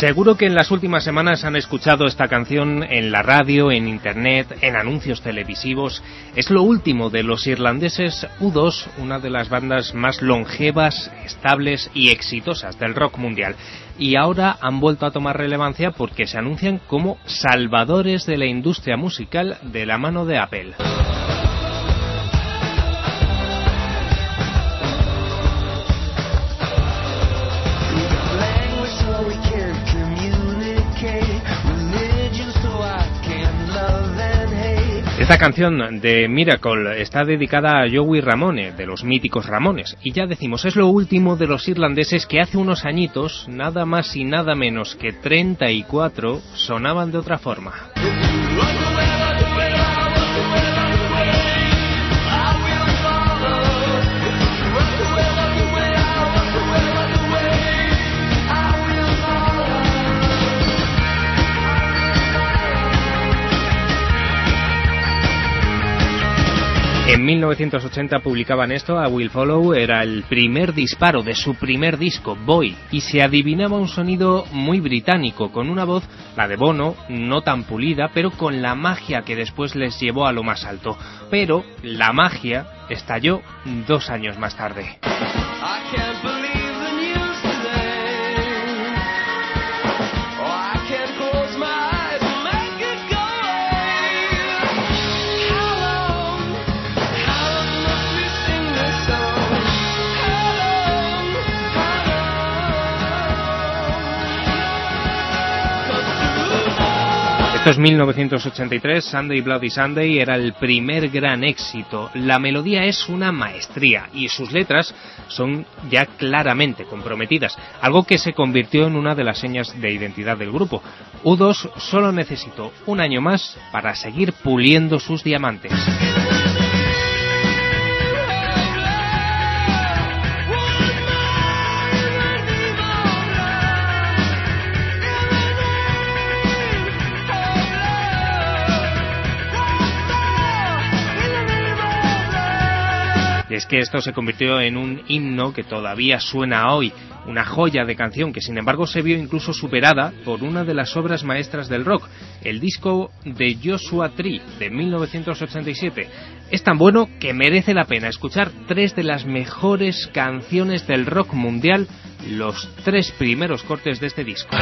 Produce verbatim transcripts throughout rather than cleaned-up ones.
Seguro que en las últimas semanas han escuchado esta canción en la radio, en internet, en anuncios televisivos. Es lo último de los irlandeses U dos, una de las bandas más longevas, estables y exitosas del rock mundial. Y ahora han vuelto a tomar relevancia porque se anuncian como salvadores de la industria musical de la mano de Apple. Esta canción de Miracle está dedicada a Joey Ramone, de los míticos Ramones, y ya decimos, es lo último de los irlandeses que hace unos añitos, nada más y nada menos que treinta y cuatro, sonaban de otra forma. En mil novecientos ochenta publicaban esto, A Will Follow, era el primer disparo de su primer disco, Boy, y se adivinaba un sonido muy británico, con una voz, la de Bono, no tan pulida, pero con la magia que después les llevó a lo más alto. Pero la magia estalló dos años más tarde. Esto es mil novecientos ochenta y tres, Sunday Bloody Sunday era el primer gran éxito. La melodía es una maestría y sus letras son ya claramente comprometidas, algo que se convirtió en una de las señas de identidad del grupo. U dos solo necesitó un año más para seguir puliendo sus diamantes. Es que esto se convirtió en un himno que todavía suena hoy, una joya de canción que sin embargo se vio incluso superada por una de las obras maestras del rock, el disco de Joshua Tree de mil novecientos ochenta y siete. Es tan bueno que merece la pena escuchar tres de las mejores canciones del rock mundial, los tres primeros cortes de este disco.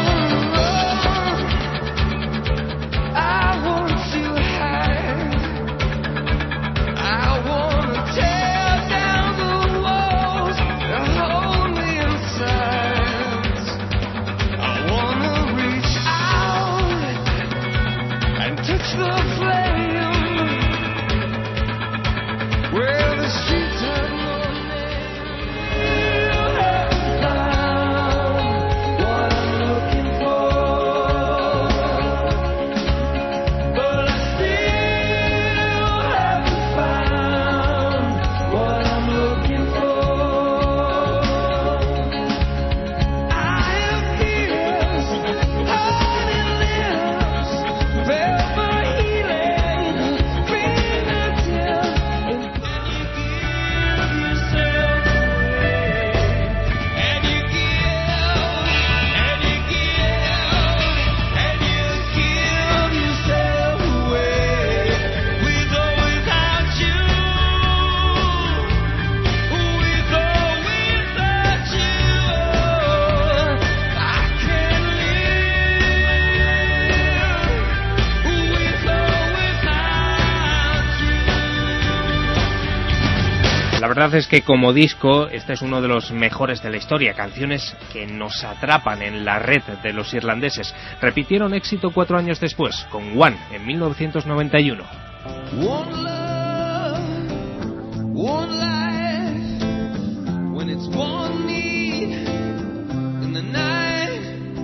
La verdad es que como disco, este es uno de los mejores de la historia, canciones que nos atrapan en la red de los irlandeses. Repitieron éxito cuatro años después, con One, en mil novecientos noventa y uno. One love, one life, when it's one need in the night.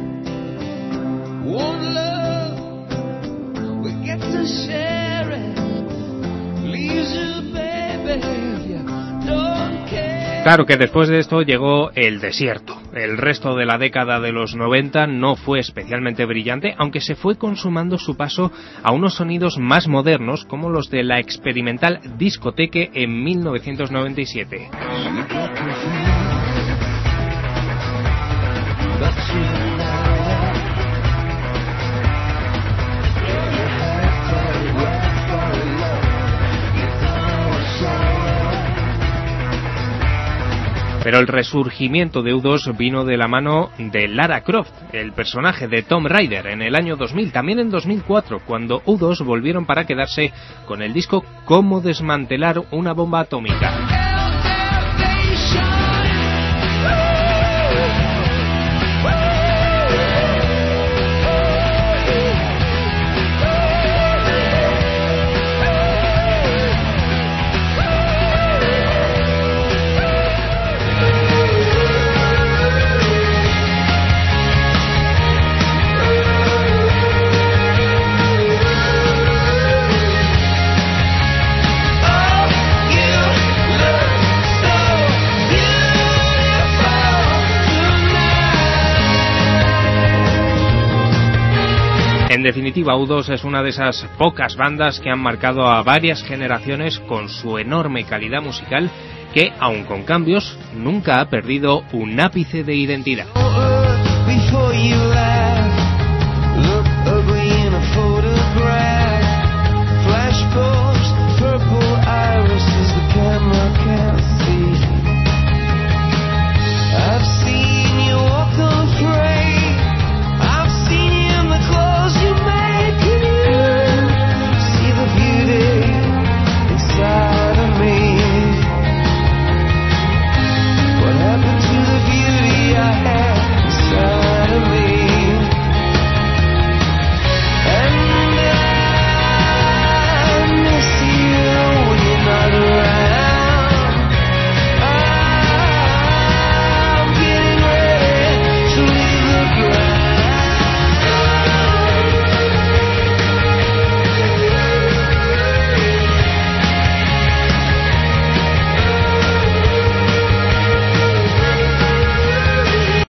One love, we get to share it, leaves you, baby. Claro que después de esto llegó el desierto. El resto de la década de los noventa no fue especialmente brillante, aunque se fue consumando su paso a unos sonidos más modernos como los de la experimental Discoteque en mil novecientos noventa y siete. Pero el resurgimiento de U dos vino de la mano de Lara Croft, el personaje de Tomb Raider, en el año dos mil, también en dos mil cuatro, cuando U dos volvieron para quedarse con el disco Cómo desmantelar una bomba atómica. En definitiva, U dos es una de esas pocas bandas que han marcado a varias generaciones con su enorme calidad musical que, aun con cambios, nunca ha perdido un ápice de identidad.